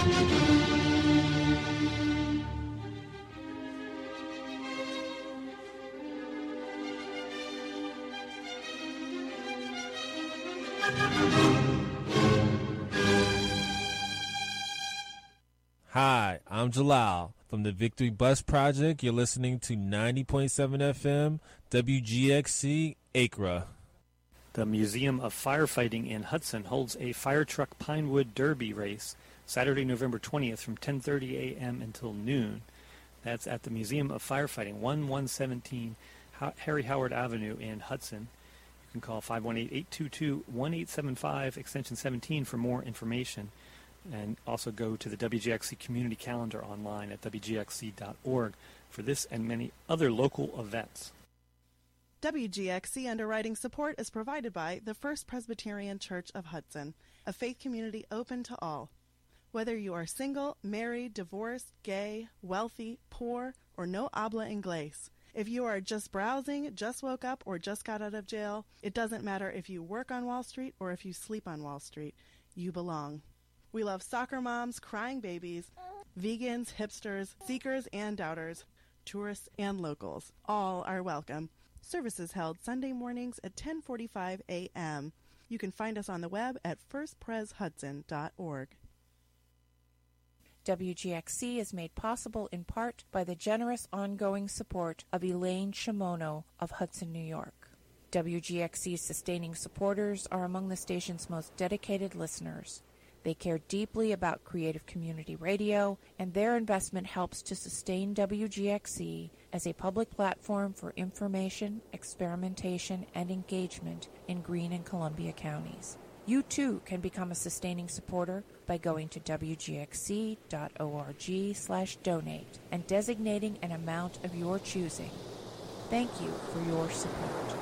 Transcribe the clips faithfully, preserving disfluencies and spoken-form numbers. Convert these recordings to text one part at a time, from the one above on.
Hi, I'm Jalal from the Victory Bus Project. You're listening to ninety point seven F M W G X C Acra. The Museum of Firefighting in Hudson holds a fire truck Pinewood Derby race Saturday, November twentieth from ten thirty a.m. until noon. That's at the Museum of Firefighting, one one one seven Harry Howard Avenue in Hudson. You can call five one eight, eight two two, one eight seven five, extension seventeen for more information. And also go to the W G X C community calendar online at W G X C dot org for this and many other local events. W G X C underwriting support is provided by the First Presbyterian Church of Hudson, a faith community open to all. Whether you are single, married, divorced, gay, wealthy, poor, or no habla inglés, if you are just browsing, just woke up, or just got out of jail, it doesn't matter if you work on Wall Street or if you sleep on Wall Street. You belong. We love soccer moms, crying babies, vegans, hipsters, seekers and doubters, tourists and locals. All are welcome. Services held Sunday mornings at ten forty-five a.m. You can find us on the web at first pres hudson dot org. W G X C is made possible in part by the generous ongoing support of Elaine Shimono of Hudson, New York. W G X C's sustaining supporters are among the station's most dedicated listeners. They care deeply about creative community radio, and their investment helps to sustain W G X C as a public platform for information, experimentation, and engagement in Greene and Columbia counties. You too can become a sustaining supporter by going to W G X C dot org slash donate and designating an amount of your choosing. Thank you for your support.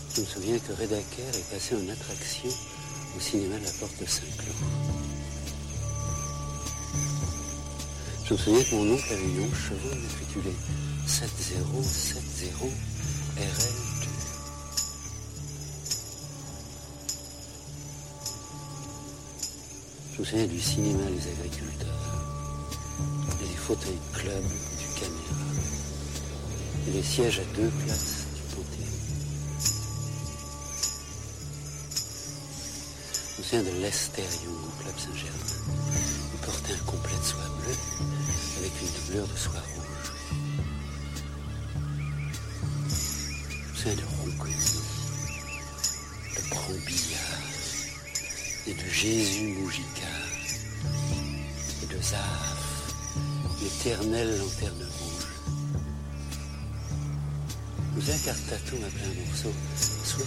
Je me souviens que Redaker est passé en attraction au cinéma de la Porte Saint-Cloud. Je me souviens que mon oncle avait eu onze chevaux matriculés sept zéro sept zéro R L deux. Je me souviens du cinéma Les Agriculteurs, et des fauteuils club du Caméra, et des sièges à deux places du Panthéon. Je me souviens de Lester Young au Club Saint-Germain. Il portait un complet de soie bleue avec une doublure de soie rouge. Je me souviens de Ronconi, de Brambillard et de Jésus Moujica et de Zaf, l'éternelle lanterne rouge. Je me souviens qu'Artato m'appelait un morceau Sweet.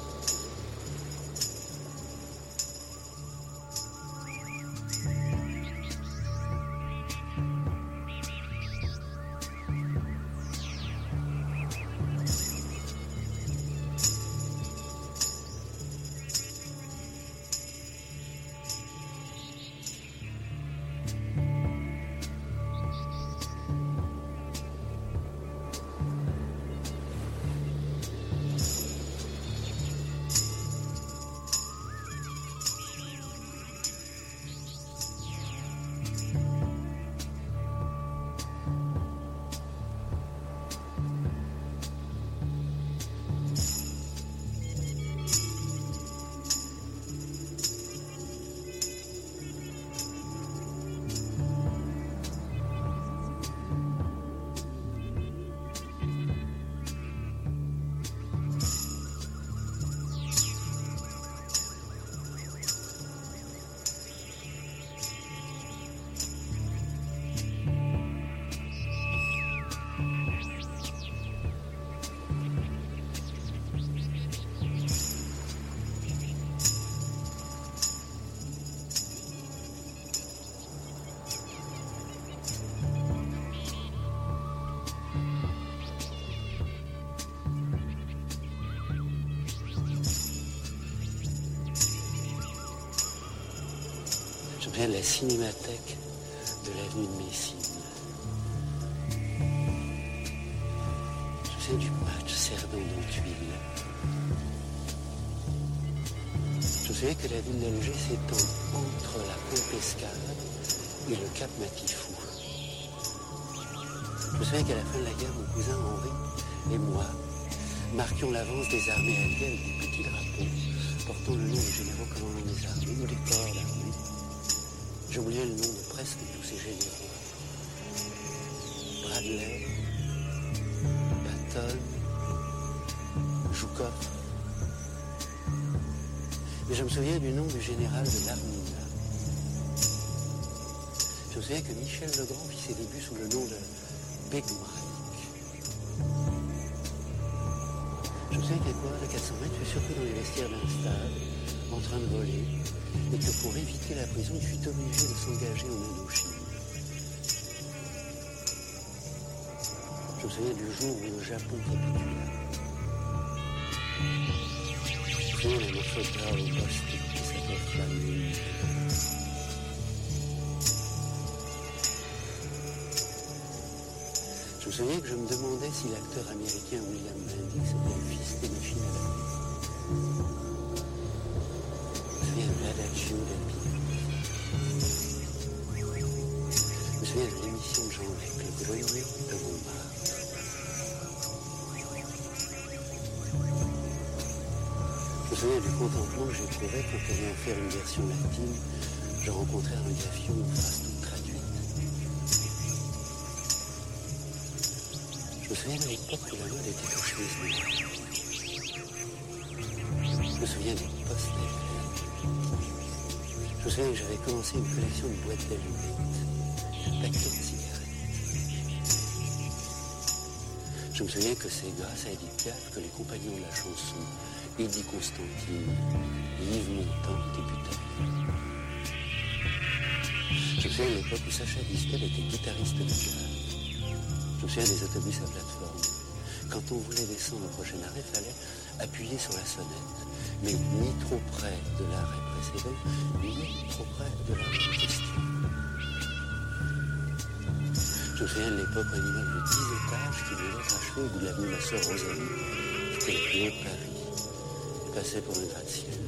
Je me souviens de la cinémathèque de l'avenue de Messine. Je me souviens du match Cerdan d'Antuille. Je me souviens que la ville d'Alger s'étend entre la Pontescade et le Cap Matifou. Je me souviens qu'à la fin de la guerre, mon cousin Henri et moi marquions l'avance des armées alliées avec des petits drapeaux portant le nom des généraux commandant des armées ou des corps d'armée. J'ai oublié le nom de presque tous ces généraux. Bradley, Patton, Joukov. Mais je me souviens du nom du général de l'Armina. Je me souviens que Michel Legrand fit ses débuts sous le nom de Big Mike. Je me souviens qu'un coureur de quatre cents mètres fut surpris dans les vestiaires d'un stade, en train de voler, et que pour éviter la prison, il fut obligé de s'engager en Indochine. Je me souviens du jour où le Japon capitula. Je me souviens d'un morceau de gras au poste qui s'appelle Flamme. Je me souviens que je me demandais si l'acteur américain William Bendix était le fils des machines à laver. Je me souviens de l'Adagio del Piano. Je me souviens de l'émission de Jean Lec, le grenier de Montmartre. Je me souviens du contentement que j'éprouvais quand, ayant faire une version latine, je rencontrais un Gaffion une phrase toute traduite. Je me souviens de l'époque où la mode était aux chemises noires. Je me souviens des postes d'Hélène. Je me souviens que j'avais commencé une collection de boîtes d'allumettes, de paquets de cigarettes. Je me souviens que c'est grâce à Edith Piaf que les compagnons de la chanson, Eddie Constantine et Yves Montand débutèrent. Je me souviens de l'époque où Sacha Distel était guitariste de jazz. Je me souviens des autobus à plateforme quand on voulait descendre au prochain arrêt, il fallait appuyer sur la sonnette. Mais ni trop près de l'arrêt précédent, ni trop près de l'arrêt en question. Je me souviens de l'époque où un immeuble de dix étages qui venait d'être achevé au bout de l'avenue La Sœur Rosalie, c'était le plus haut de Paris. Il passait pour un gratte-ciel.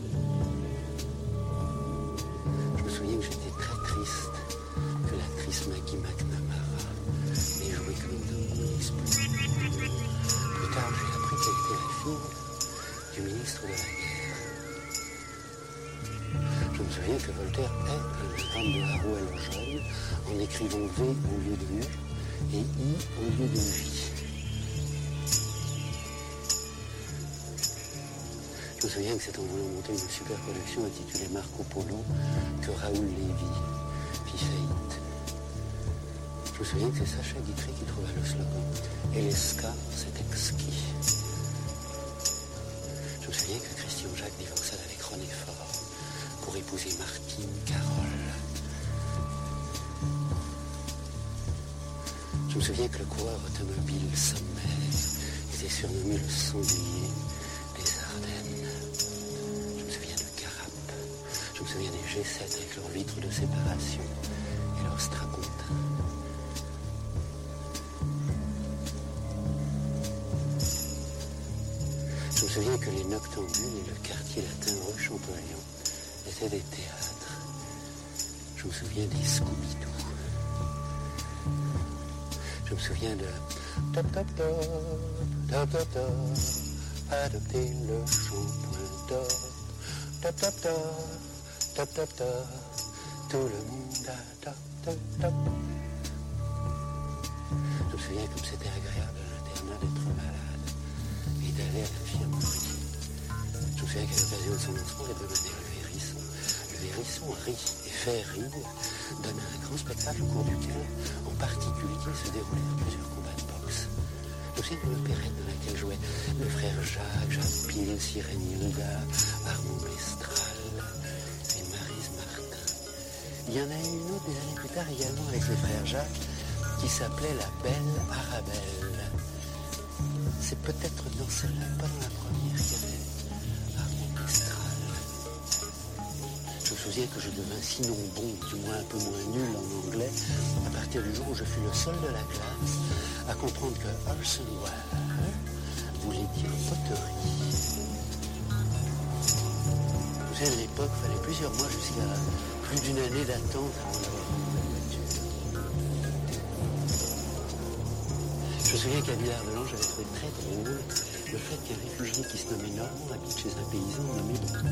Je me souviens que j'étais très triste que l'actrice Maggie McNamara ait joué Clinton dans l'Exploit. Plus tard, j'ai appris qu'elle était la fille du ministre de la Guerre. Je me souviens que Voltaire est un exemple de Harouel jaune en écrivant V au lieu de U et I au lieu de J. Je me souviens que c'est en voulant monter une super collection intitulée Marco Polo que Raoul Lévy fit faillite. Je me souviens que c'est Sacha Guitry qui trouva le slogan « Et l'esca, c'est exquis ». Je me souviens que Christian Jacques divorça avec René Faure pour épouser Martine Carole. Je me souviens que le coureur automobile sommaire était surnommé le sanglier des Ardennes. Je me souviens de Carap. Je me souviens des G sept avec leurs vitres de séparation et leurs strapontins. Je me souviens que les Noctambules et le quartier latin rue Champollion étaient des théâtres. Je me souviens des Scooby-Doo. Je me souviens de top top top top top top adopter le shampoing d'or top top top top top top tout le monde adopte top top. Je me souviens comme c'était agréable à l'internat d'être malade et d'aller à l'infirmerie. Je me souviens qu'à l'occasion de son lancement, les hebdomadaires Le Hérisson, Le Hérisson rit et fait rire donna un grand spectacle au cours duquel, en particulier, se déroulèrent plusieurs combats de boxe. Je me souviens de l'opérette dans laquelle jouaient le frère Jacques, Jacques Pille, Sirène Yoda, Armand Mestral et Maryse Martin. Il y en a eu une autre des années plus tard également avec les frères Jacques qui s'appelait La Belle Arabelle. C'est peut-être dans celle-là, pas dans la première, qu'il y avait Armand Mestral. Je me souviens que je devins sinon bon, du moins un peu moins nul en anglais, à partir du jour où je fus le seul de la classe à comprendre que Orson Welles voulait dire poterie. Je me souviens, à l'époque, il fallait plusieurs mois jusqu'à plus d'une année d'attente avant d'avoir une nouvelle voiture. Je me souviens qu'à Villard-de-Lans, j'avais trouvé très drôle le fait qu'un réfugié qui se nommait Normand habite chez un paysan nommé Normand.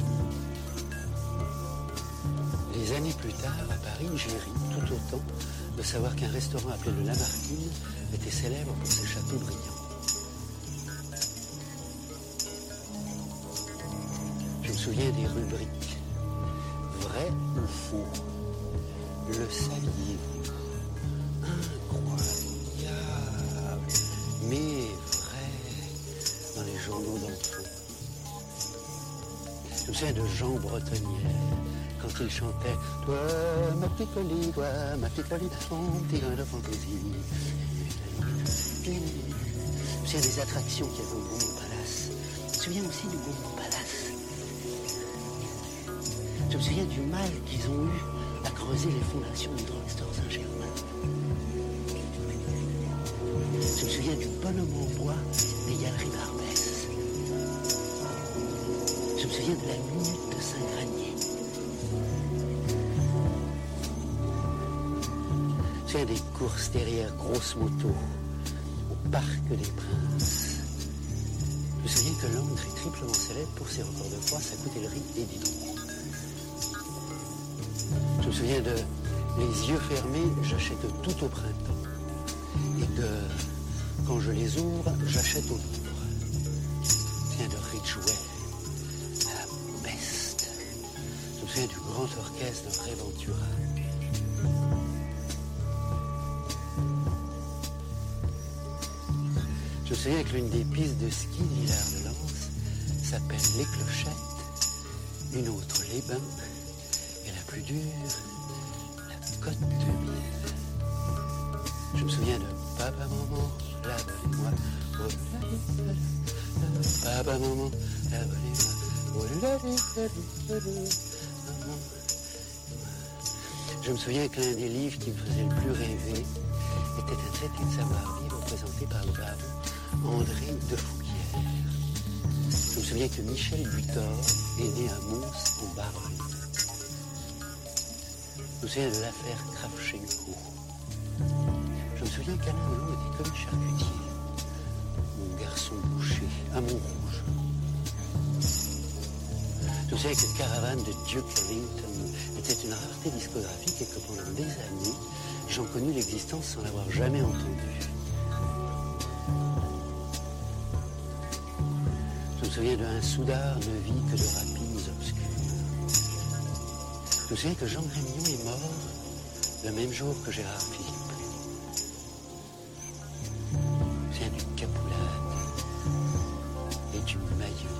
Des années plus tard, à Paris, j'ai ri tout autant de savoir qu'un restaurant appelé le Lamartine était célèbre pour ses châteaux brillants. Je me souviens des rubriques. Vrai ou faux? Le saviez-vous? Incroyable, mais vrai, dans les journaux d'enfants. Je me souviens de Jean Bretonnière, quand il chantait « Toi, ma petite folie, toi, ma petite folie, mon petit grain de fantaisie. » Je me souviens des attractions qu'il y avait au Gaumont Palace. Je me souviens aussi du Gaumont Palace. Je me souviens du mal qu'ils ont eu à creuser les fondations du drugstore Saint-Germain. Je me souviens du bonhomme en bois des galeries Barbès. Je me souviens de la minute de Saint-Granier. Je me souviens des courses derrière grosses motos au Parc des Princes. Je me souviens que Langres est triplement célèbre pour ses records de poids, sa coutellerie et d'hydro. Je me souviens de les yeux fermés, j'achète tout au printemps. Et de quand je les ouvre, j'achète au Louvre. Je me souviens de Ridgeway, la peste. Je me souviens du grand orchestre de Ray Ventura. Je me souviens que l'une des pistes de ski de Villard-de-Lans s'appelle Les Clochettes, une autre Les Bains, et la plus dure, la Côte de Miel. Je me souviens de Papa, Maman, lave-moi, oh, Papa, maman, je me souviens que l'un des livres qui me faisait le plus rêver était un traité de Saint-Barbie représenté par le brave André de Fouquier. Je me souviens que Michel Butor est né à Mons en Baronne. Je me souviens de l'affaire Kravchenko. Je me souviens qu'Alain Delon était comme charcutier. Mon garçon boucher à Montrouge. Je me souviens que Caravane de Duke Ellington était une rareté discographique et que pendant des années, j'en connus l'existence sans l'avoir jamais entendue. Je me souviens de Un soudard ne vit que de rapines obscures. Je me souviens que Jean Grémillon est mort le même jour que Gérard Philippe. Je me souviens d'une capoulade et du maillot.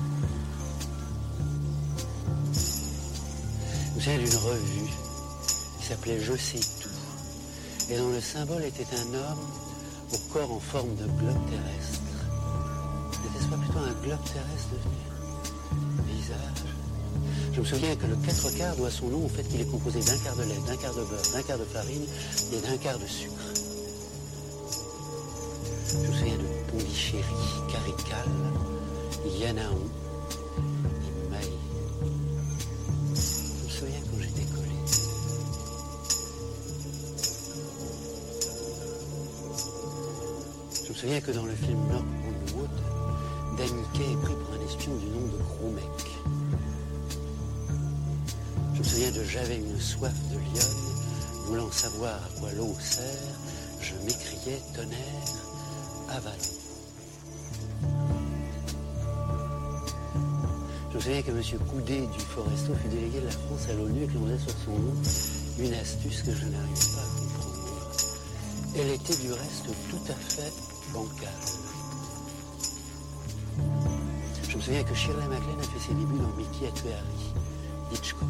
Je me souviens d'une revue qui s'appelait Je sais tout et dont le symbole était un homme au corps en forme de globe terrestre. N'était-ce pas plutôt un globe terrestre devenu visage? Je me souviens que le quatre quarts doit son nom au fait qu'il est composé d'un quart de lait, d'un quart de beurre, d'un quart de farine et d'un quart de sucre. Je me souviens de Pondichéry, Carical, Yanaon et Maï. Je me souviens quand j'étais collé. Je me souviens que dans le film Knock on Wood, Danny Kaye est pris pour un espion du nom de Gros Mec. Je me souviens de J'avais une soif de lionne, voulant savoir à quoi l'eau sert, je m'écriais tonnerre, avalon. Je me souviens que M. Coudet du Foresto fut délégué de la France à l'ONU et que l'on faisait sur son nom une astuce que je n'arrivais pas à comprendre. Elle était du reste tout à fait bancale. Je me souviens que Shirley MacLaine a fait ses débuts dans Mickey a tué Harry, Hitchcock.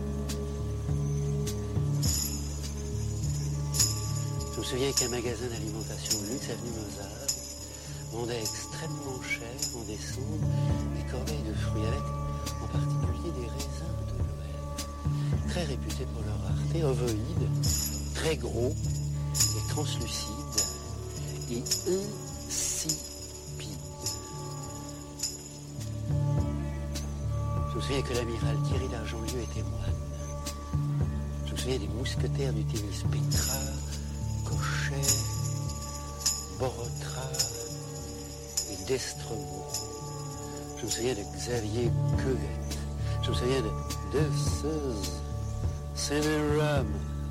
Je me souviens qu'un magasin d'alimentation de luxe, avenue Mozart, vendait extrêmement cher en décembre des corbeilles de fruits avec en particulier des raisins de Noël, très réputés pour leur rareté, ovoïdes, très gros et translucides et insipides. Je me souviens que l'amiral Thierry d'Argentlieu était moine. Je me souviens des mousquetaires du tennis Petra, Cochet, Borotra et Destremaux. Je me souviens de Xavier Cuevet. Je me souviens de This is Cinerum.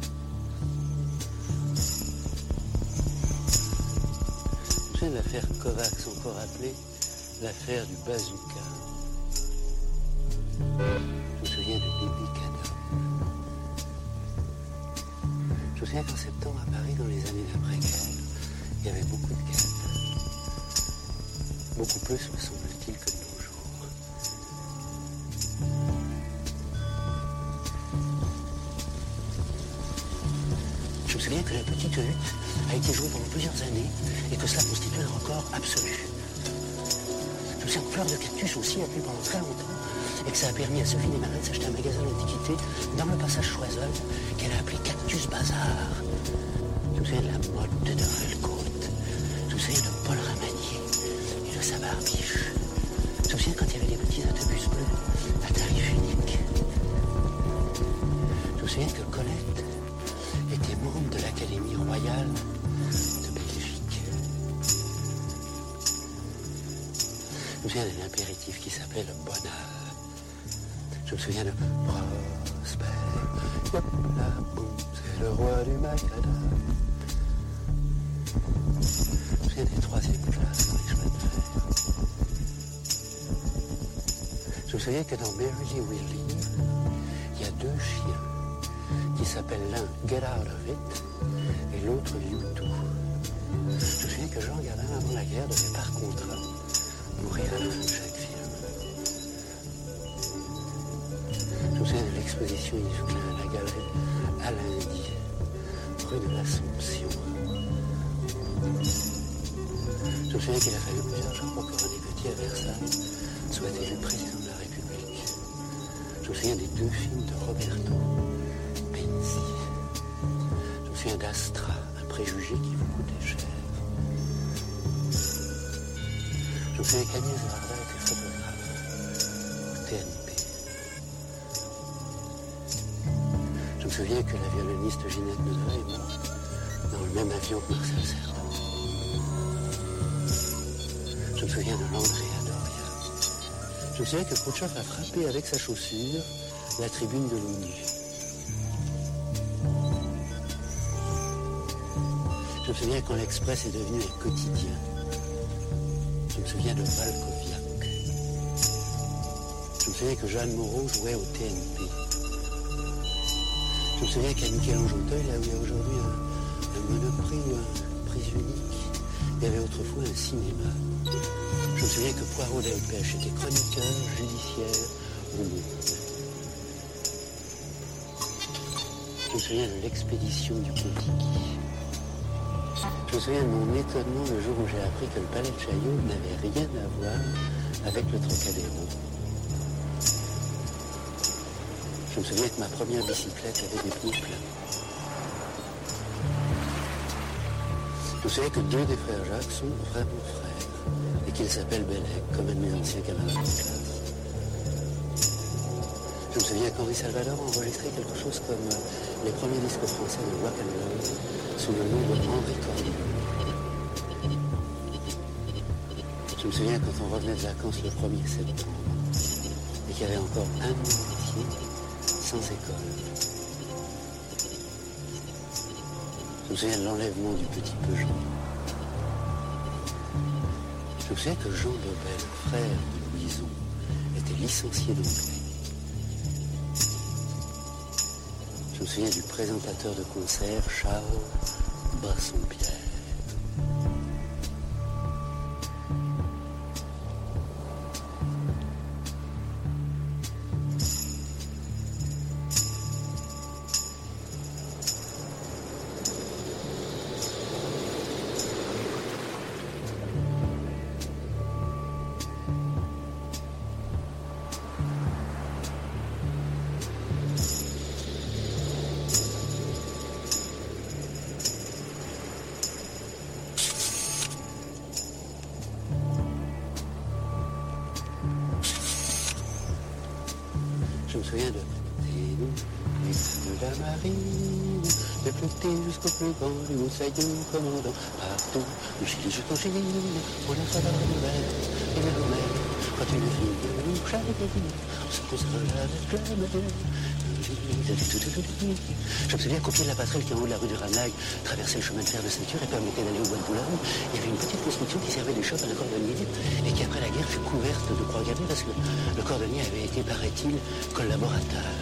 Je me souviens de l'affaire Kovacs, encore appelée l'affaire du bazooka. Je me souviens de Bibi Cadom. Je me souviens qu'en septembre à Paris, dans les années d'après-guerre, il y avait beaucoup de guerres. Beaucoup plus, me semble-t-il, que de nos jours. Je me souviens que la petite lutte a été jouée pendant plusieurs années et que cela constitue un record absolu. Je me souviens que Fleur de Cactus aussi a plu pendant très longtemps et que ça a permis à Sophie Desmarais de s'acheter un magasin d'antiquité dans le passage Choiseul qu'elle a appelé Cactus Bazar. Je me souviens de la mode de Dorel-Côte. Je me souviens de Paul Ramadier et de sa barbiche. Je me souviens quand il y avait des petits autobus bleus à tarif unique. Je me souviens que Colette était membre de l'Académie royale de Belgique. Je me souviens d'un impératif qui s'appelait le Bonal. Je me souviens de Prosper, yop la boum, c'est le roi du macadam. Je me souviens des troisièmes classes dans les chemins de fer. Je me souviens que dans Merrily We Live, il y a deux chiens qui s'appellent l'un Get Out of It et l'autre You Too. Je me souviens que Jean Gabin, avant la guerre, devait par contrat mourir à la fin de chaque film. Je me souviens de l'exposition Isouclin à la galerie à lundi, rue de l'Assomption. Je me souviens qu'il a fallu plusieurs jours pour couronner Cartier à Versailles soit élu président de la République. Je me souviens des deux films de Roberto Benzi. Je me souviens d'Astra, un préjugé qui vous coûtait cher. Je me souviens qu'Agnès Varda était photographe au T N P. Je me souviens que la violoniste Ginette Meudra est morte dans le même avion que Marcel Cerdan. Je me souviens de l'Andrea Doria. Je me souviens que Khrouchtchev a frappé avec sa chaussure la tribune de l'ONU. Je me souviens quand l'Express est devenu un quotidien. Je me souviens de Valkoviak. Je me souviens que Jeanne Moreau jouait au T N P. Je me souviens qu'à Michel-Ange-Auteuil, là où il y a aujourd'hui un, un monoprix ou un prise unique, il y avait autrefois un cinéma. Je me souviens que Poirot Delpech était chroniqueur judiciaire au Monde. Je me souviens de l'expédition du Contiki. Je me souviens de mon étonnement le jour où j'ai appris que le palais de Chaillot n'avait rien à voir avec le Trocadéro. Je me souviens que ma première bicyclette avait des pneus plats. Je me souviens que deux des frères Jacques sont vraiment frères et qu'ils s'appellent Bellec, comme un de mes anciens camarades de classe. Je me souviens qu'Henri Salvador a enregistré quelque chose comme euh, les premiers disques français de rock and roll sous le nom de Henri Cordier. Je me souviens quand on revenait de vacances le premier septembre et qu'il y avait encore un mois entier sans école. Je me souviens de l'enlèvement du petit Peugeot. Je me souviens que Jean Dobel, frère de Louison, était licencié d'anglais. Je me souviens du présentateur de concert Charles Bassompierre. Je me souviens de de la marine, de flotter jusqu'au plus grand du Moussaillon commandant partout, du Chili jusqu'au Chili, on la fait dans la nouvelle, et le domaine, quand une fille de nous chaque on se posera avec la mer. Je me souviens qu'au pied de la passerelle qui est en haut de la rue du Ranag traversait le chemin de fer de ceinture et permettait d'aller au bois de Boulogne. Il y avait une petite construction qui servait d'échoppe à la cordonnier et qui après la guerre fut couverte de croix gammées parce que le cordonnier avait été, paraît-il, collaborateur.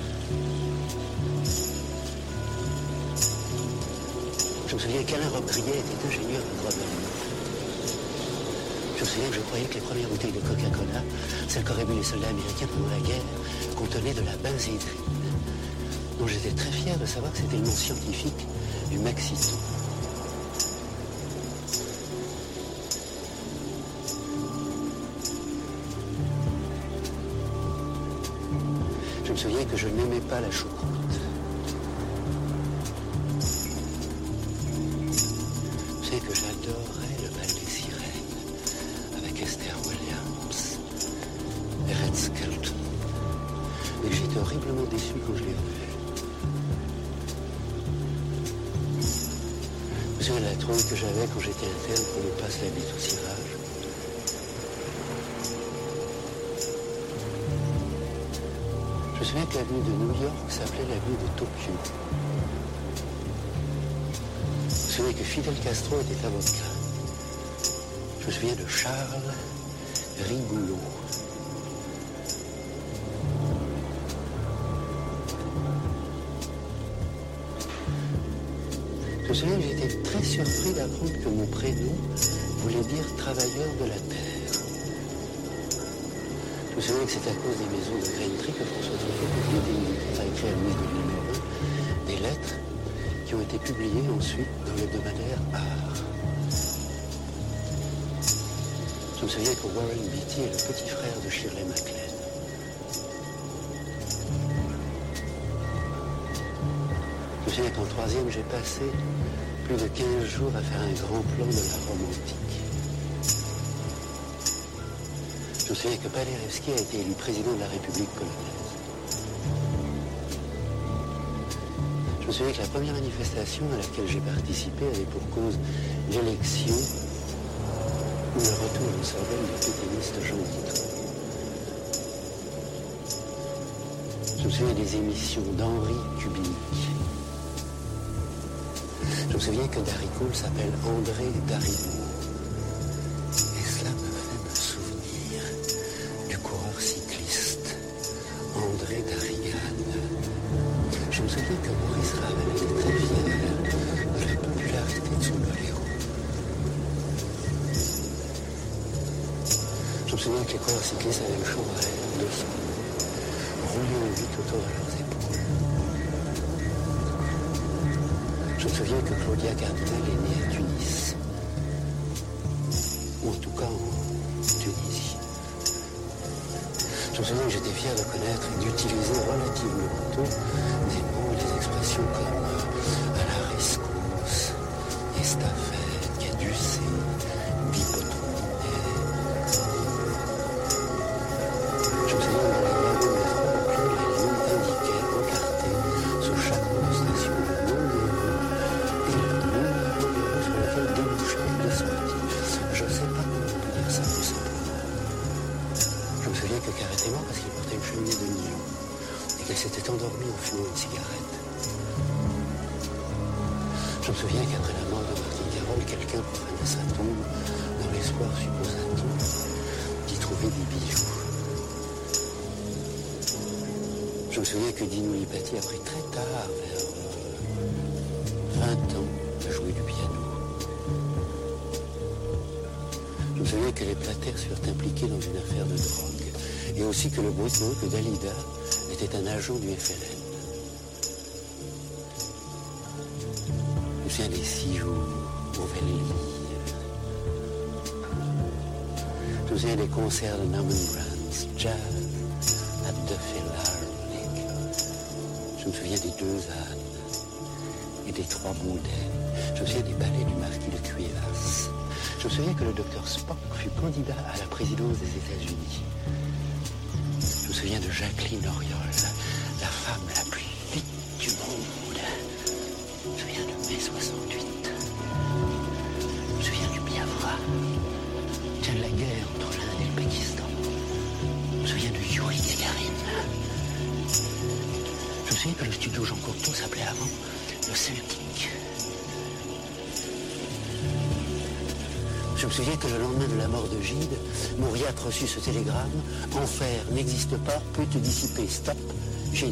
Je me souviens qu'Alain Robbe-Grillet était ingénieur de Grenoble. Je me souviens que je croyais que les premières bouteilles de Coca-Cola, celles qu'auraient bu les soldats américains pendant la guerre, contenaient de la benzédrine, dont j'étais très fier de savoir que c'était le nom scientifique du Maxito. Je me souviens que je n'aimais pas la choucroute. Je sais que j'adorais le bal des sirènes avec Esther Williams et Red Skelton. Et j'étais horriblement déçu quand je l'ai revu. Je me souviens de la trouille que j'avais quand j'étais interne pour ne pas se la bite au cirage. Je me souviens que l'avenue de New York s'appelait l'avenue de Tokyo. Je me souviens que Fidel Castro était avocat. Je me souviens de Charles Rigoulot. Je me souviens que j'étais très surpris d'apprendre que mon prénom voulait dire travailleur de la terre. Je me souviens que c'est à cause des maisons de Grainerie que François Truffaut, qui était militaire, a écrit à Louis de Villemaurin des lettres qui ont été publiées ensuite dans l'hebdomadaire Art. Je me souviens que Warren Beatty est le petit frère de Shirley MacLaine. Je me souviens qu'en troisième, j'ai passé plus de quinze jours à faire un grand plan de la Rome antique. Je me souviens que Paderewski a été élu président de la République polonaise. Je me souviens que la première manifestation à laquelle j'ai participé avait pour cause l'élection ou le retour en Sorbonne du pétainiste Jean Guitry. Je me souviens des émissions d'Henri Kubinic. Je me souviens que Daricoul s'appelle André Daribourg. Et cela me fait me souvenir du coureur cycliste André Darrigade. Je me souviens que Maurice Ravel était très fier de la popularité de son boléro. Je me souviens que les coureurs cyclistes avaient le champ à air de son roulé en vite autour de leurs épaules. Je me souviens que Claudia Cardinal est née à Tunis, ou en tout cas en Tunisie. Je me souviens que j'étais fier de connaître et d'utiliser relativement tôt des mots et des expressions comme euh, à la rescousse, estafette, caducée, bipotroné. Je me souviens de la gare de métro auquel les lignes indiquaient, encartées, sous chaque station, le nom des rues et le numéro des rues sur lesquelles débouchaient les sorties. Je ne sais pas comment on peut dire ça tout simplement. Je me souviens que Car était mort parce qu'il portait une cheminée de nylon et qu'elle s'était endormie en fumant une cigarette. Je me souviens qu'après la mort de Martin Carroll, quelqu'un profanait sa tombe dans l'espoir, supposa-t-on, d'y trouver des bijoux. Je me souviens que Dino Lipati a appris très tard, vers euh, vingt ans, à jouer du piano. Je me souviens que les Plater furent impliqués dans une affaire de drogue et aussi que le bruitement que Dalida était un agent du F L N. Je me souviens des six jours au Velli. Je me souviens des concerts de Norman Granz, jazz, at the Philharmonic. Je me souviens des deux ânes et des trois boudets. Je me souviens des ballets du marquis de Cuevas. Je me souviens que le docteur Spock fut candidat à la présidence des États-Unis. Je me souviens de Jacqueline Auriol, la femme la plus vite du monde. Je me souviens de mai soixante-huit. Je me souviens du Biafra. Tiens, la guerre entre l'Inde et le Pakistan. Je me souviens de Yuri Gagarin. Je me souviens que le studio Jean Cocteau s'appelait avant le Celtic. Je me souviens que le lendemain de la mort de Gide, Mauriac reçut ce télégramme. Enfer n'existe pas, peut te dissiper. Stop, Gide.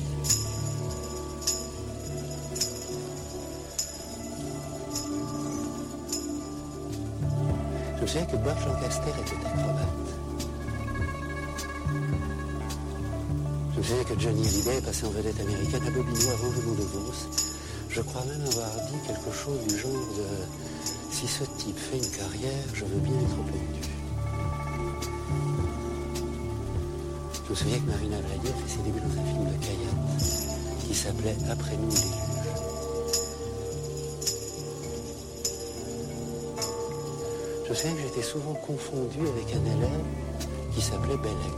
Je me souviens que Bob Lancaster était acrobate. Je me souviens que Johnny Hallyday est passé en vedette américaine à Bobigny avant le mot de Vos. Je crois même avoir dit quelque chose du genre de... Si ce type fait une carrière, je veux bien être pendu. Je me souviens que Marina Vladi a fait ses débuts dans un film de Kayat qui s'appelait Après nous l'élu. Je me souviens que j'étais souvent confondu avec un élève qui s'appelait Bellec.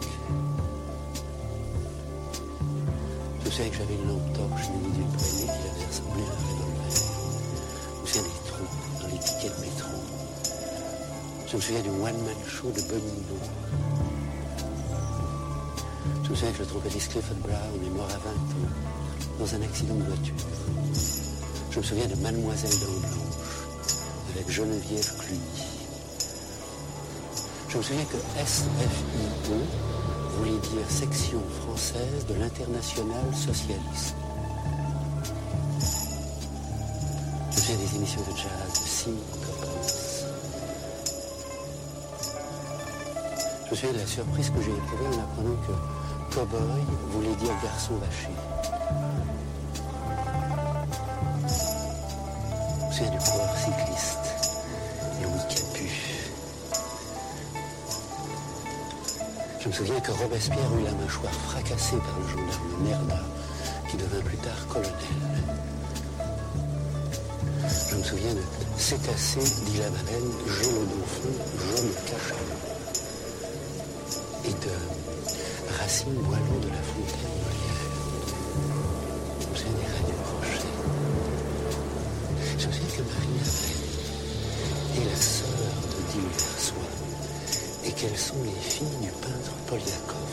Je me souviens que j'avais une lampe torche munie d'une poignée qui avait ressemblé à un revolver. Je me souviens des trous dans les tickets de métro. Je me souviens du one-man show de Bonino. Je me souviens que le trompettiste Clifford Brown est mort à vingt ans dans un accident de voiture. Je me souviens de Mademoiselle Dents Blanche avec Geneviève Cluny. Je me souviens que S F I O voulait dire section française de l'Internationale socialiste. Je me souviens des émissions de jazz de Simon Coppens. Je me souviens de la surprise que j'ai éprouvée en apprenant que cowboy voulait dire garçon vaché. Je me souviens du coureur cycliste, Louis Capu. Je me souviens que Robespierre eut la mâchoire fracassée par le gendarme Merda, qui devint plus tard colonel. Je me souviens de C'est cassé, dit la baleine, je le dauphin, je me cache à l'eau. Et de Racine Boileau de la Fontaine Molière. Je me souviens des radios crochets. Je me souviens que Marie Lavel est la sœur de Dilbersois et qu'elles sont les filles du peintre Poliakov.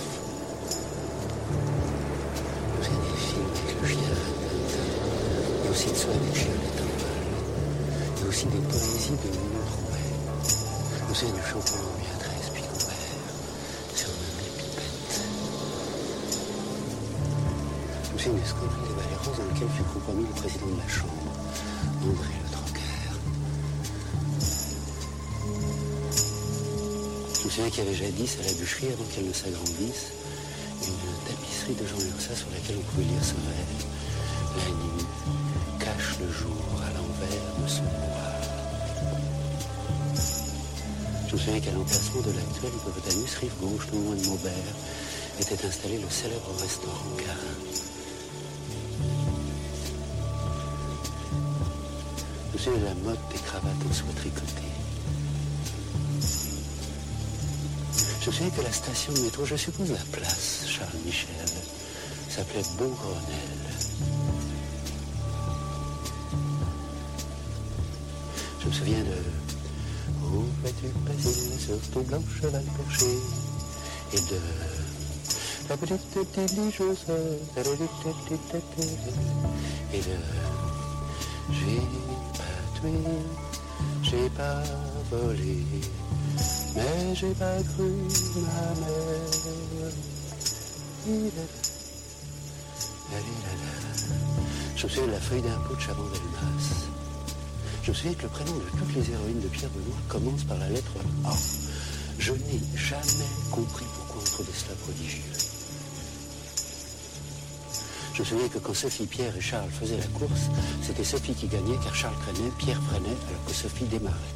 Je me souviens des films avec le chien Rintintin et aussi de ceux avec Violette en vol. Et aussi des poésies de Mignon Drouet. Je me souviens du chanson de Béatrice Picombert sur les pipettes. Je me souviens du scandale des Ballets Roses dans lequel fut compromis le président de la Chambre, André Le Troquer. Je me souviens qu'il y avait jadis à la bûcherie, avant qu'elle ne s'agrandisse, une tapisserie de Jean Lursa sur laquelle on pouvait lire ce rêve. La nuit cache le jour à l'envers de son noir. Je me souviens qu'à l'emplacement de l'actuel hippopotamus, rive gauche, non loin de Maubert, était installé le célèbre restaurant Carin. Je me souviens de la mode des cravates en soie tricotée. Je me souviens que la station de métro, je suppose la place Charles Michel, s'appelait Beaugrenelle. Je me souviens de Où vas-tu passer sur ton blanc cheval perché et de La petite diligence et de J'ai pas tué, j'ai pas volé, mais j'ai pas cru ma mère. Je me souviens de La feuille d'impôt de Chabon d'Almas. Je me souviens que le prénom de toutes les héroïnes de Pierre Benoît commence par la lettre A. Je n'ai jamais compris pourquoi on trouvait cela prodigieux. Je me souviens que quand Sophie, Pierre et Charles faisaient la course, c'était Sophie qui gagnait car Charles traînait, Pierre freinait alors que Sophie démarrait.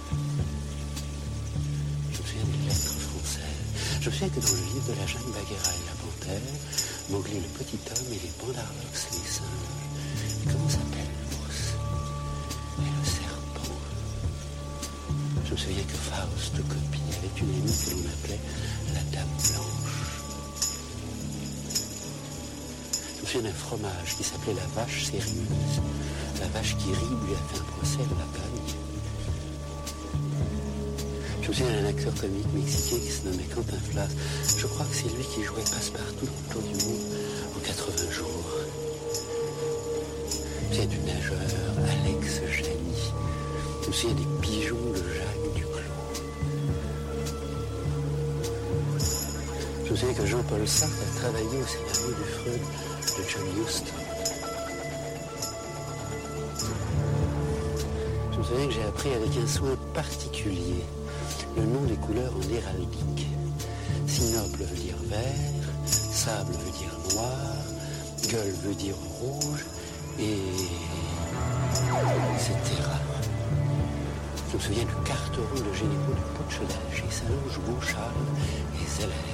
Je me souviens des lettres françaises. Je me souviens que dans le livre de la Jeanne Baguera et la Panthère, Mowgli le petit homme et les Bandarlox les singes. Et comment s'appelle l'ours et le serpent? Je me souviens que Faust Copie avait une amie que l'on appelait la Dame Blanche. Je me souviens d'un fromage qui s'appelait la vache sérieuse. La vache qui rit lui a fait un procès, elle la gagne. Je me souviens d'un acteur comique mexicain qui se nommait Quentin Flas. Je crois que c'est lui qui jouait Passepartout dans le Tour du monde en quatre-vingts jours. Je me souviens du nageur Alex Jany. Je me souviens des pigeons de Jacques Duclos. Je me souviens que Jean-Paul Sartre a travaillé au scénario du Freud de John Huston. Je me souviens que j'ai appris avec un soin particulier le nom des couleurs en héraldique. Sinople veut dire vert, sable veut dire noir, gueule veut dire rouge, et et cetera. Je me souviens du carteron de généraux du putsch d'Alger, Salange, Bouchard et Zeller.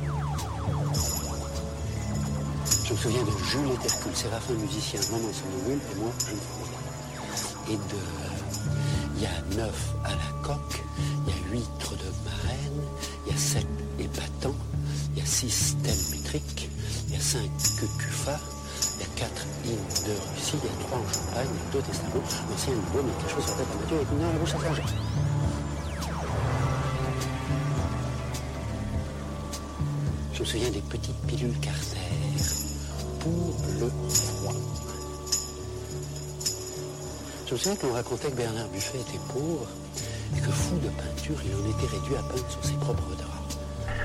Je me souviens de Jules et Hercule, Séraphin musicien, maman son nul et moi je ne fais rien. Et de il y a neuf à la coque, il y a huîtres de marraine, il y a sept épatants, il y a six thèmes métriques, il y a cinq cucufas, il y a quatre hymnes de Russie, il y a trois en Champagne, il y a deux testaments, l'ancien nouveau, mais quelque chose sur la tête à Mathieu et une dans la bouche à Saint-Jean. Je me souviens des petites pilules cartères pour le froid. Je me souviens qu'on racontait que Bernard Buffet était pauvre et que fou de peinture, il en était réduit à peindre sur ses propres draps.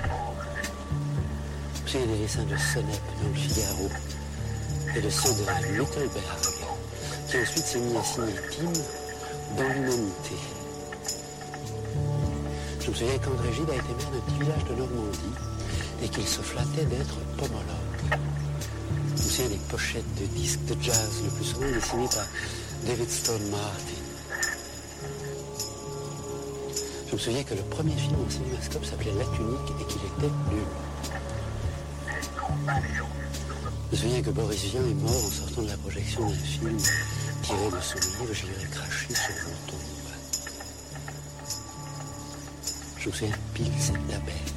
Je me souviens des dessins de Sennep dans le Figaro et de ceux de Mittelberg, qui ensuite s'est mis à signer Tim dans l'Humanité. Je me souviens qu'André Gide a été maire d'un petit village de Normandie et qu'il se flattait d'être pomologue. Je me souviens des pochettes de disques de jazz, le plus souvent dessinées par David Stone Martin. Je Je me souviens que le premier film en cinémascope s'appelait La Tunique et qu'il était nul. Je me souviens que Boris Vian est mort en sortant de la projection d'un film tiré de son livre. Je lui ai craché sur mon tombe. Je me souviens pile cette abeille.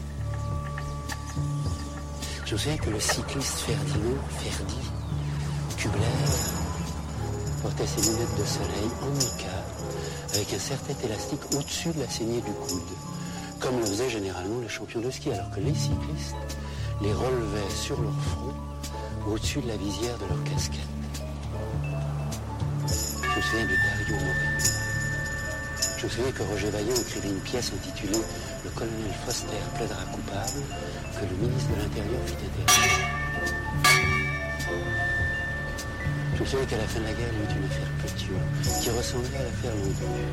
Je me souviens que le cycliste Ferdinand, Ferdi, Kubler, portait ses lunettes de soleil en mica avec un serre-tête élastique au-dessus de la saignée du coude, comme le faisaient généralement les champions de ski, alors que les cyclistes les relevaient sur leur front au-dessus de la visière de leur casquette. Je me souviens de Dario Moreno. Je me souviens que Roger Vaillant écrivait une pièce intitulée « Le colonel Foster plaidera coupable » que le ministre de l'Intérieur fit interroger. Je me souviens qu'à la fin de la guerre, il y eut une affaire Petiot qui ressemblait à l'affaire Longueur.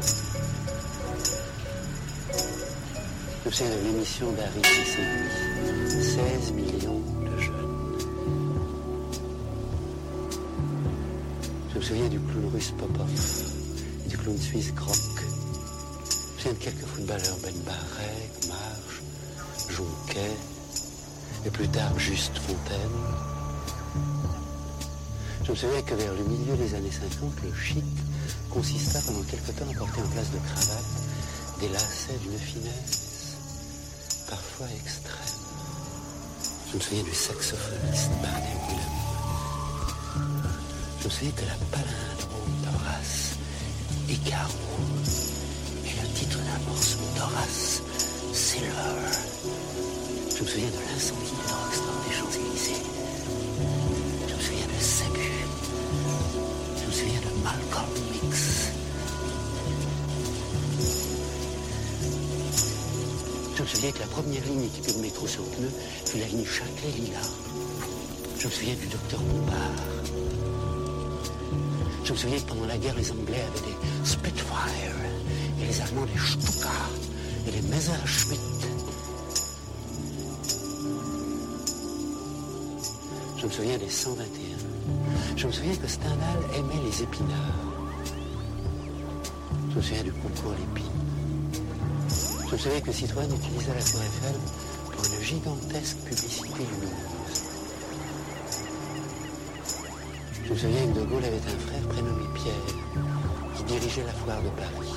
Je me souviens de l'émission d'Harry Cissé-Louis, seize millions de jeunes. Je me souviens du clown russe Popov et du clown suisse Grock. Je me souviens de quelques footballeurs, Ben Barrek, Marche, Jonquet, et plus tard Juste Fontaine. Je me souviens que vers le milieu des années cinquante, le chic consista pendant quelque temps à porter en place de cravate des lacets d'une finesse parfois extrême. Je me souviens du saxophoniste Barney Willem. Je me souviens que la palindrome d'Horace Icaro est le titre d'un morceau d'Horace Silver. Je me souviens de l'incendie du drugstore des Champs-Élysées. Je me souviens de Sabu. Je me souviens de Malcolm Mix. Je me souviens que la première ligne équipée de métro sur pneus fut la ligne Châtelet-Lilas. Je me souviens du docteur Bompard. Je me souviens que pendant la guerre, les Anglais avaient des Spitfire et les Allemands des Stuka et les Messerschmitt. Je me souviens des cent vingt et un. Je me souviens que Stendhal aimait les épinards. Je me souviens du concours Lépine. Je me souviens que Citroën utilisait la Tour Eiffel pour une gigantesque publicité lumineuse. Je me souviens que De Gaulle avait un frère prénommé Pierre qui dirigeait la foire de Paris.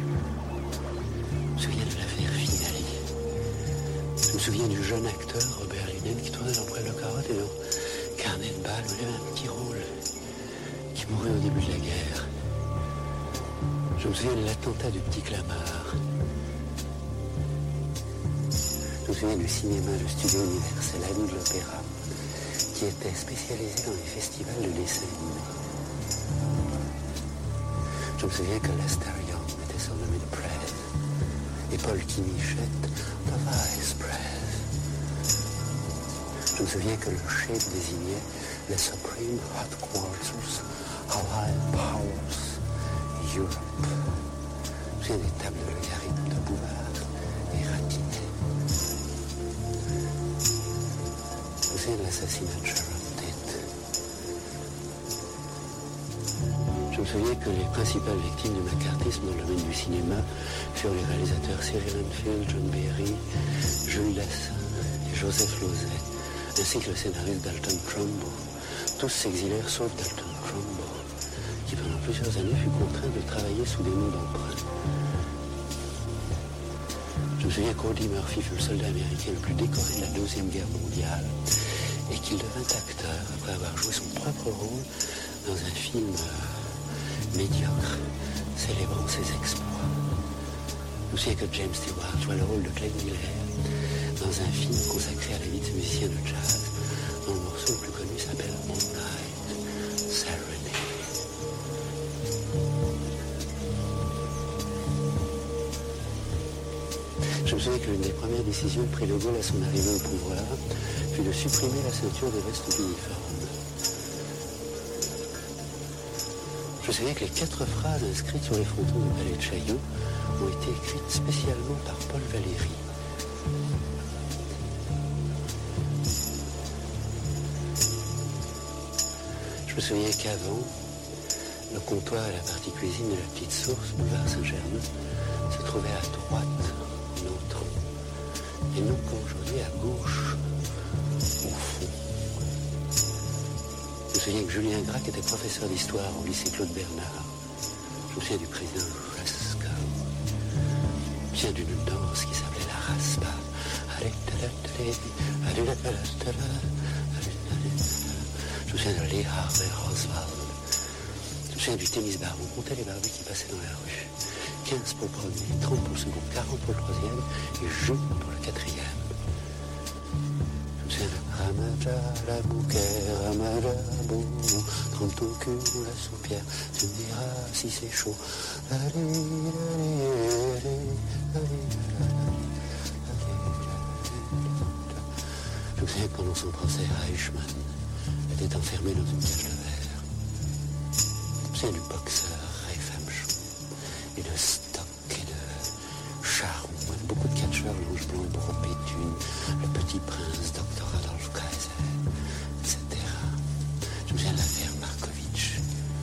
Je me souviens de l'affaire Finale. Je me souviens du jeune acteur Robert Linen qui tournait dans Poil de carotte et dans Carnet de balle où il avait un petit rôle qui mourut au début de la guerre. Je me souviens de l'attentat du petit Clamart. Je me souviens du cinéma, le studio Universel, l'ami de l'opéra, qui était spécialisé dans les festivals de dessins animés. Je me souviens que Lester Young était surnommé de Prez et Paul Kinichette de Vice Prez. Je me souviens que le chef désignait les Supreme Headquarters Allied Powers Europe. Je me souviens des tables de logarithme de Bouvard et Ratinet. Je me souviens de l'assassinat de Sharon Tate. Je me souviens que les principales victimes du macartisme dans le domaine du cinéma furent les réalisateurs Cyril Enfield, John Barry, Jules Dassin et Joseph Losey, ainsi que le scénariste Dalton Trumbo. Tous s'exilèrent sauf Dalton Trumbo, qui pendant plusieurs années fut contraint de travailler sous des noms d'emprunt. Je me souviens qu'Audie Murphy fut le soldat américain le plus décoré de la Deuxième Guerre mondiale et qu'il devint acteur après avoir joué son propre rôle dans un film euh, médiocre célébrant ses exploits. Je me souviens que James Stewart joua le rôle de Clyde Miller dans un film consacré à la vie de ce musicien de jazz dont le morceau le plus connu s'appelle All Night Serenade. Je me souviens que l'une des premières décisions que prit De Gaulle à son arrivée au pouvoir fut de supprimer la ceinture de veste d'uniforme. Je me souviens que les quatre phrases inscrites sur les frontons du palais de Chaillot ont été écrites spécialement par Paul Valéry. Je me souviens qu'avant, le comptoir et la partie cuisine de la Petite Source, boulevard Saint-Germain, se trouvait à droite, en entrant, et non comme aujourd'hui à gauche, au fond. Je me souviens que Julien Gracq était professeur d'histoire au lycée Claude Bernard. Je me souviens du président Jaska. Je me souviens d'une danse qui s'appelait la raspa. Je me souviens de Lee Harvey Oswald. Je me souviens du tennis bar. On comptait les barbies qui passaient dans la rue. quinze pour le premier, trente pour le second, quarante pour le troisième et Jules pour le quatrième. Je me souviens de Ramaja, la bouquet, Ramaja, bon, trempe ton cul dans la soupière, tu me diras si c'est chaud. Je me souviens que pendant son procès, Eichmann était enfermé dans une cage de verre. Je me souviens du boxeur Ray Famchon et de Stock et de Charon, et beaucoup de catcheurs, L'Ange Blanc, Bourreau Béthune, Le Petit Prince, docteur Adolf Kaiser, et cetera. Je me souviens de l'affaire Markovitch.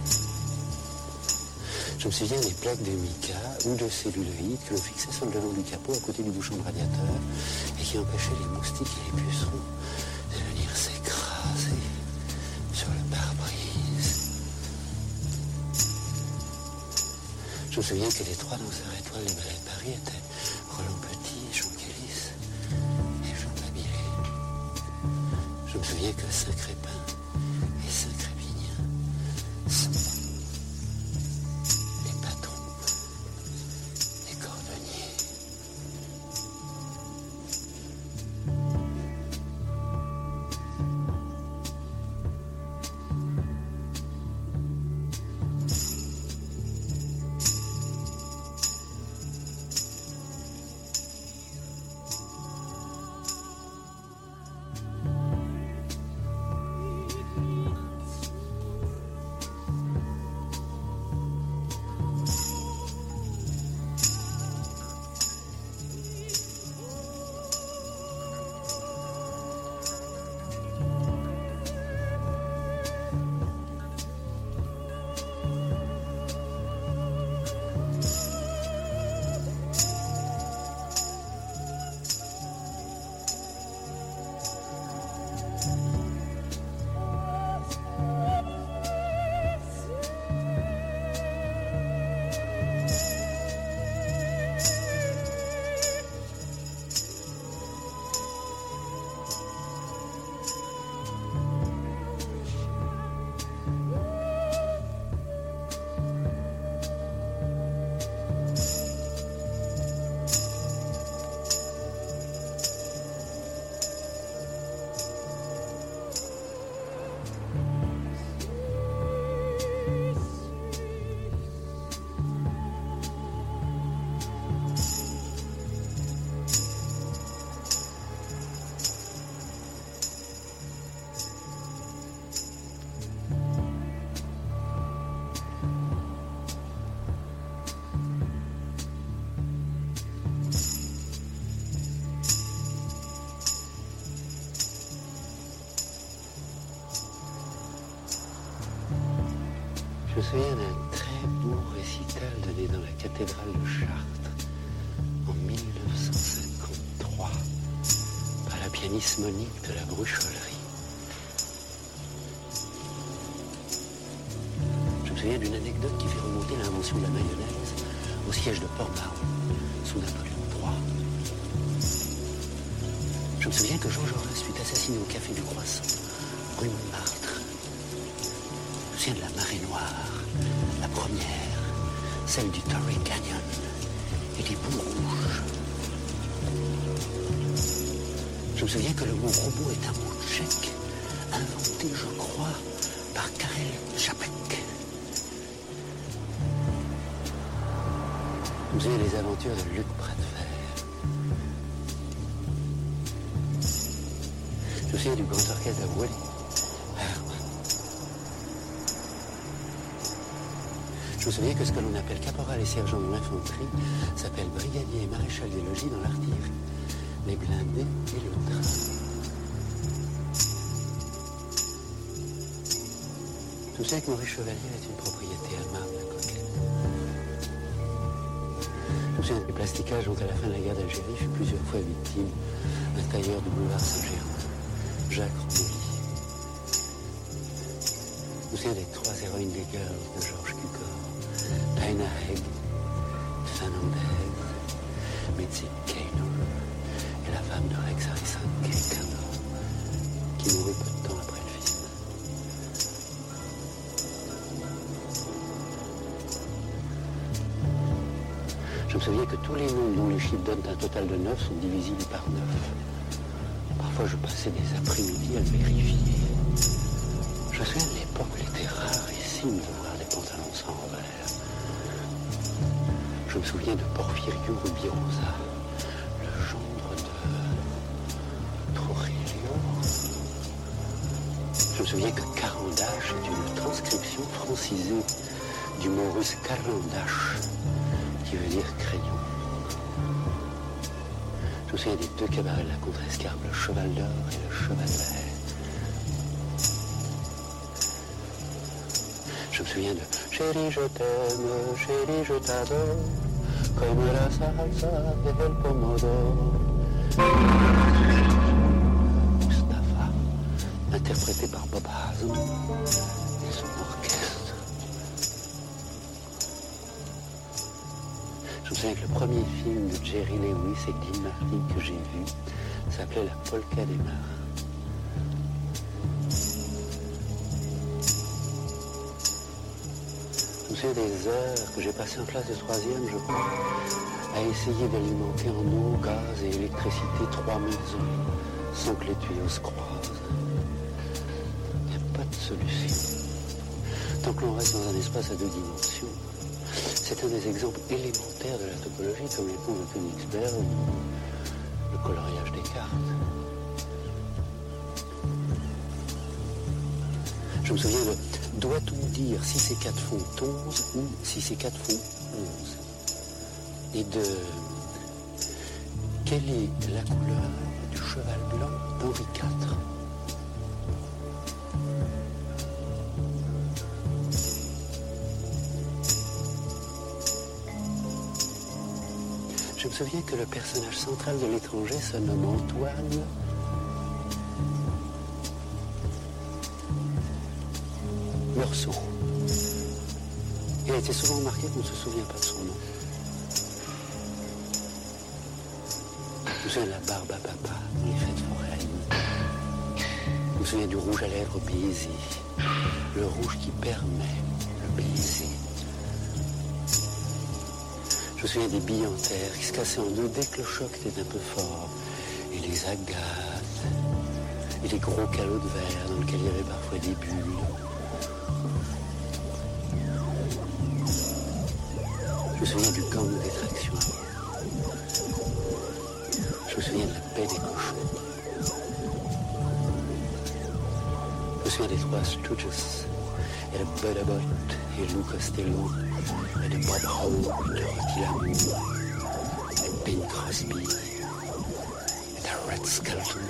Je me souviens des plaques de mica ou de celluloïd que l'on fixait sur le devant du capot à côté du bouchon de radiateur et qui empêchaient les moustiques et les pucerons de venir s'écraser sur le pare-brise. Je me souviens que les trois danseurs étoiles des ballets de Paris étaient Roland Petit, Jean Kélis et Jean Babilé. Je me souviens que Saint-Crépin et Saint-Crépinien sont les patrons des cordonniers. Je me souviens d'un très beau récital donné dans la cathédrale de Chartres en mille neuf cent cinquante-trois par la pianiste Monique de la Bruchollerie. Je me souviens d'une anecdote qui fait remonter l'invention de la mayonnaise au siège de Port-Mahon sous Napoléon trois. Je me souviens que Jean Jaurès fut assassiné au Café du Croissant, rue Montmartre. Je me souviens de la marée noire, la première, celle du Torrey Canyon et des bouts rouges. Je me souviens que le mot robot est un mot tchèque, inventé, je crois, par Karel Čapek. Je me souviens des aventures de Luc Pratfer. Je me souviens du grand orchestre de Wally. Je me souviens que ce que l'on appelle caporal et sergent dans l'infanterie s'appelle brigadier et maréchal des logis dans l'artillerie, les blindés et le train. Je me souviens que Maurice Chevalier est une propriété à Marne-la-Coquette. Je me Je me souviens des plastiquages dont à la fin de la guerre d'Algérie fut plusieurs fois victime un tailleur du boulevard Saint-Germain, Jacques Romoli. Je me souviens des trois héroïnes des Girls de Georges Cukor, Dinah Hegg, Fernandez, Mitzi Gaynor et la femme de Rex Harrison, Kay Cannon, qui mourut peu de temps après le film. Je me souviens que tous les noms dont les chiffres donnent un total de neuf sont divisibles par neuf. Parfois, je passais des après-midi à le vérifier. Je me souviens de l'époque où il était rarissime de voir des pantalons sans revers. Je me souviens de Porfirio Rubirosa, le gendre de Trujillo. Je me souviens que Carandache est une transcription francisée du mot russe Karandache, qui veut dire crayon. Je me souviens des deux cabarets de la Contrescarpe, le Cheval d'Or et le Cheval Vert. Je me souviens de Chérie, je t'aime, chérie, je t'adore, comme la salsa et le pomodoro. Mustapha, interprété par Bob Hazan et son orchestre. Je me souviens que le premier film de Jerry Lewis et Dean Martin que j'ai vu s'appelait La Polka des Marins. Je me souviens des heures que j'ai passées en classe de troisième, je crois, à essayer d'alimenter en eau, gaz et électricité trois maisons sans que les tuyaux se croisent. Il n'y a pas de solution. Tant que l'on reste dans un espace à deux dimensions, c'est un des exemples élémentaires de la topologie, comme les ponts de Königsberg ou le coloriage des cartes. Je me souviens de « Doit-on dire si ces quatre font onze ou si ces quatre font onze ?» et de « Quelle est la couleur du cheval blanc d'Henri quatre ?» Je me souviens que le personnage central de L'étranger se nomme Antoine Meursault. Il a été souvent remarqué qu'on ne se souvient pas de son nom. Je me souviens de la barbe à papa dans les fêtes foraines. Je me souviens du rouge à lèvres baisé, le rouge qui permet le baiser. Je me souviens des billes en terre qui se cassaient en deux dès que le choc était un peu fort. Et les agates, et les gros calots de verre dans lesquels il y avait parfois des bulles. Je me souviens du gang des tractions. Je me souviens de la paix des cochons. Je me souviens des trois Stooges, et de Bud Abbott, et Lou Costello, et de Bob Hope, de Rocky Lamour, et de Bing Crosby, et de Red Skelton.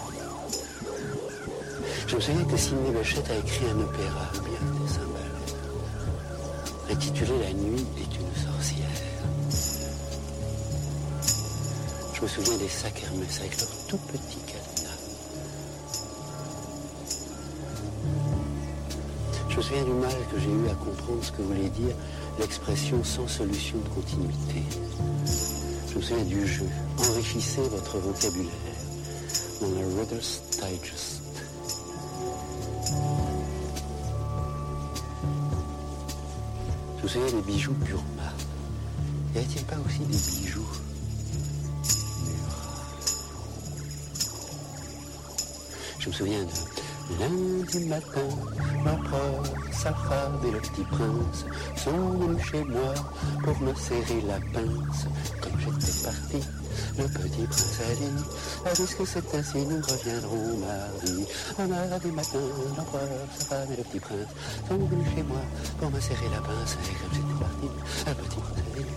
Je me souviens que Sidney Bechet a écrit un opéra bien des cymbales, intitulé La nuit est une sorcière. Je me souviens des sacs Hermès avec leur tout petit cadenas. Je me souviens du mal que j'ai eu à comprendre ce que voulait dire l'expression sans solution de continuité. Je me souviens du jeu. Enrichissez votre vocabulaire dans le Reader's Digest. Je me souviens des bijoux Burma. Y avait-il pas aussi des bijoux Murat? Je me souviens de lundi matin, l'empereur, Salfad et le petit prince sont venus chez moi pour me serrer la pince. Comme j'étais parti, le petit prince a dit, ah, puisque c'est ainsi, nous reviendrons mardi. Un mardi matin, l'empereur, Salfad et le petit prince sont venus chez moi pour me serrer la pince. Et comme j'étais parti, le petit prince a dit,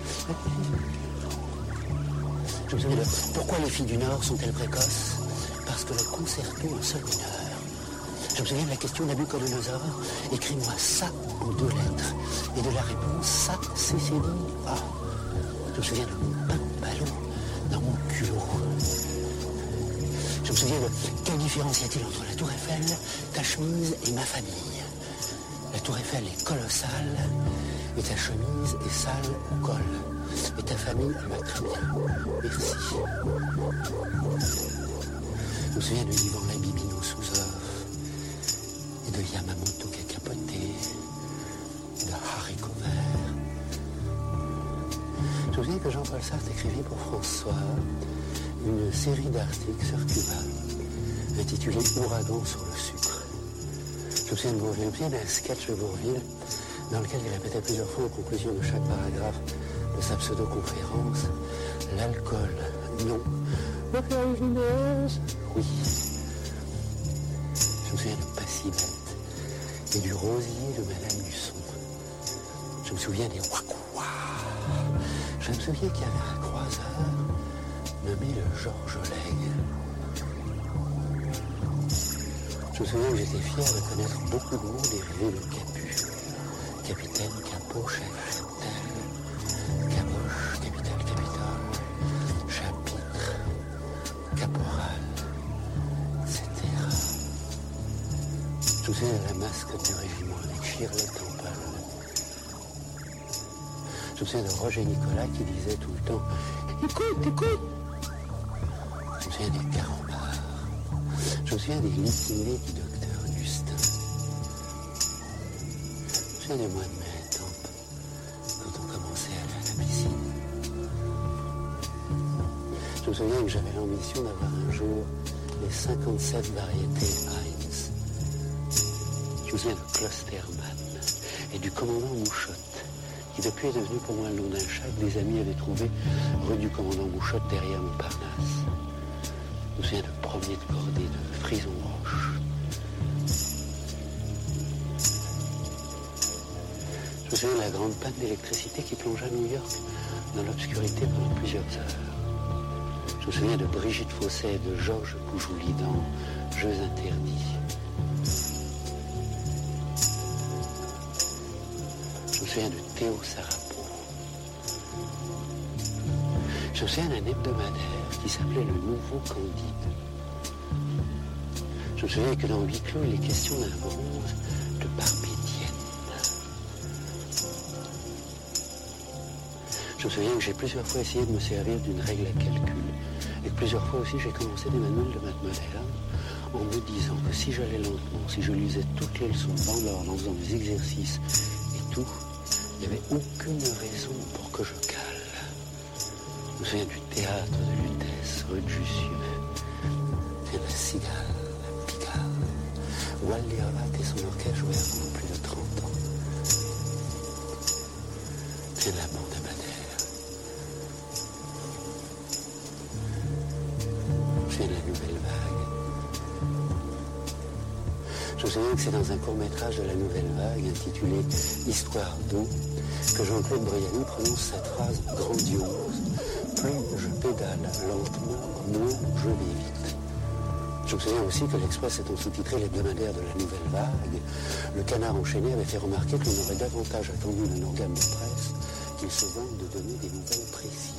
je me souviens de pourquoi les filles du Nord sont-elles précoces? Parce que le concerto en sol mineur. Je me souviens de la question Nabucodonosor, écris-moi ça en deux lettres. Et de la réponse, ça, c'est Céline A. Je Je me souviens de mon pain de ballon dans mon culot. Je me souviens de quelle différence y a-t-il entre la Tour Eiffel, ta chemise et ma famille. La Tour Eiffel est colossale et ta chemise est sale au col. Et ta famille, elle va très bien. Merci. Je me souviens de Yvan Labibino sous œuf et de Yamamoto qui a capoté et de haricots verts. Je me souviens que Jean-Paul Sartre écrivit pour François une série d'articles sur Cuba intitulée Ouragan sur le sucre. Je me souviens de Bourvil, je me souviens d'un sketch de Bourvil dans lequel il répétait plusieurs fois en conclusion de chaque paragraphe de sa pseudo-conférence l'alcool, non. La ferrugineuse, oui. Je me souviens de Passibette et du rosier de Madame Luçon. Je me souviens des Wakouwa. Je me souviens qu'il y avait un croiseur nommé le Georges Legge. Je me souviens que j'étais fier de connaître beaucoup de mots dérivés de Capu. Capitaine, capot, chef, cheptel, caboche, capitale, capitole, chapitre, caporal, et cetera. Je me souviens de la mascotte du régiment avec Shirley Temple. Je me souviens de Roger Nicolas qui disait tout le temps « Écoute, écoute !» Je me souviens des carambars. Je me souviens des litinés du docteur Augustin. Je me souviens des mois de mai, Tempe, quand on commençait à aller à la piscine. Je me souviens que j'avais l'ambition d'avoir un jour les cinquante-sept variétés Heinz. Je me souviens de Klosterman et du commandant Mouchotte, qui depuis est devenu pour moi le nom d'un chat que des amis avaient trouvé rue du commandant Mouchotte derrière Montparnasse. Je me souviens de premier de cordée de Frison Roche. Je me souviens de la grande panne d'électricité qui plongea New York dans l'obscurité pendant plusieurs heures. Je me souviens de Brigitte Fossé et de Georges Poujouli dans Jeux interdits. Je me souviens de Théo Sarapo. Je me souviens d'un hebdomadaire qui s'appelait Le Nouveau Candide. Je me souviens que dans Huis clos, il est question d'un bronze de Barbédienne. Je me souviens que j'ai plusieurs fois essayé de me servir d'une règle à calcul et que plusieurs fois aussi j'ai commencé des manuels de maths moderne en me disant que si j'allais lentement, si je lisais toutes les leçons dans l'ordre en faisant des exercices et tout, il n'y avait aucune raison pour que je cale. Je me souviens du théâtre de Lutèce, rue de Jussieu, et la Cigale, la Picale, où Aldi Rabat et son orchestre jouèrent pendant plus de trente ans. Et la bande à Madère. J'ai la nouvelle vague. Je me souviens que c'est dans un court-métrage de la Nouvelle Vague intitulé Histoire d'eau que Jean-Claude Brialy prononce cette phrase grandiose. Plus je pédale lentement, moins je vais vite. Je me souviens aussi que l'Express étant sous-titré l'hebdomadaire de la Nouvelle Vague, le Canard enchaîné avait fait remarquer que l'on aurait davantage attendu d'un organe de presse qu'il se vante de donner des nouvelles précises.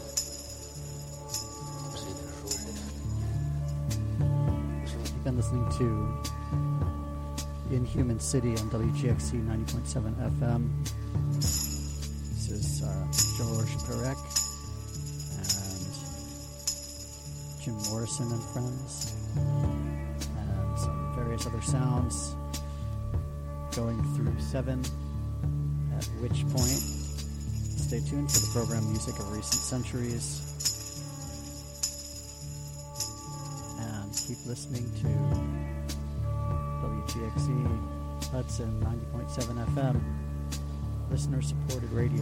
You've been listening to Inhuman City on W G X C ninety point seven F M. This is uh, George Perec and Jim Morrison and friends, and some various other sounds going through seven, at which point stay tuned for the program Music of Recent Centuries, and keep listening to W G X C Hudson ninety point seven F M, listener-supported radio.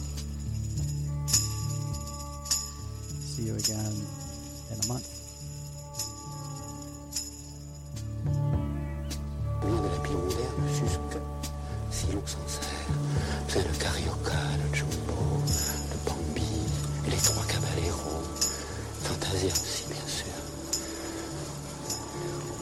See you again in a month. Bien de la pile moderne jusque si l'on s'en sert. C'est le Carioca, le Jumbo, le Bambi, et les trois Caballeros. Fantasia aussi, bien sûr.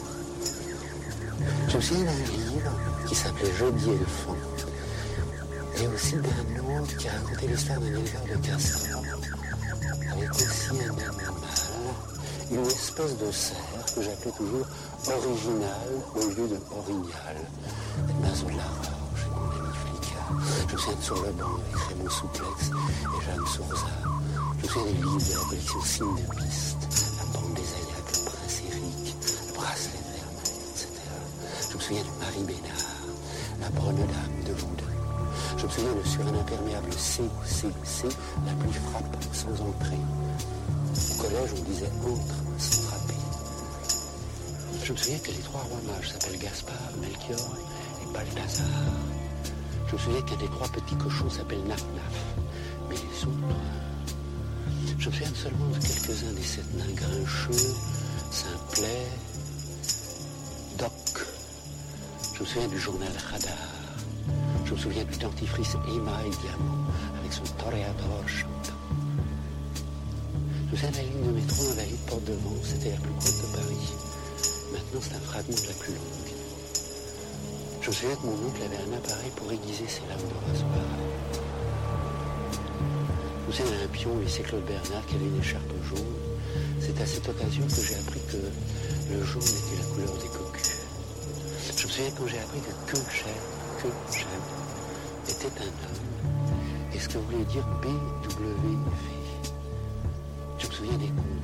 Je me souviens d'un livre qui s'appelait Jeudi éléphant. Et aussi d'un autre qui racontait l'histoire d'un éleveur de castors, avec aussi un animal, une espèce de cerf que j'appelais toujours original au lieu de orignal. Nazo de la Roche et mon ami Flicard. Je me souviens de Sur le banc avec Raymond Souplex et Jeanne Sourza. Je me souviens des livres de la collection Signe de piste, La bande des Ayacs, Le Prince Éric, Le Bracelet de Vermeil, et cetera. Je me souviens de Marie Bénard, La Bonne Dame de Loudun. Je me souviens de Sur un imperméable C, C, C, la pluie frappe sans entrer. Au collège, on disait entre sans frapper. Je me souviens que les trois rois mages s'appellent Gaspard, Melchior et Balthazar. Je me souviens qu'un des trois petits cochons s'appelle Naf-Naf. Mais les autres... Je me souviens seulement de quelques-uns des sept nains grincheux, Simplet, Doc. Je me souviens du journal Radar. Je me souviens du dentifrice Émail Diamant avec son toréador chantant. Je me souviens de la ligne de métro Invalides Porte de Vence, c'était la plus courte de Paris. Maintenant, c'est un fragment de la plus longue. Je me souviens que mon oncle avait un appareil pour aiguiser ses lames de rasoir. Je me souviens d'un pion au lycée Claude Bernard qui avait une écharpe jaune. C'est à cette occasion que j'ai appris que le jaune était la couleur des cocus. Je me souviens quand j'ai appris que que j'aime, que j'aime, était un homme. Et ce que voulait dire B W V. Je me souviens des contes.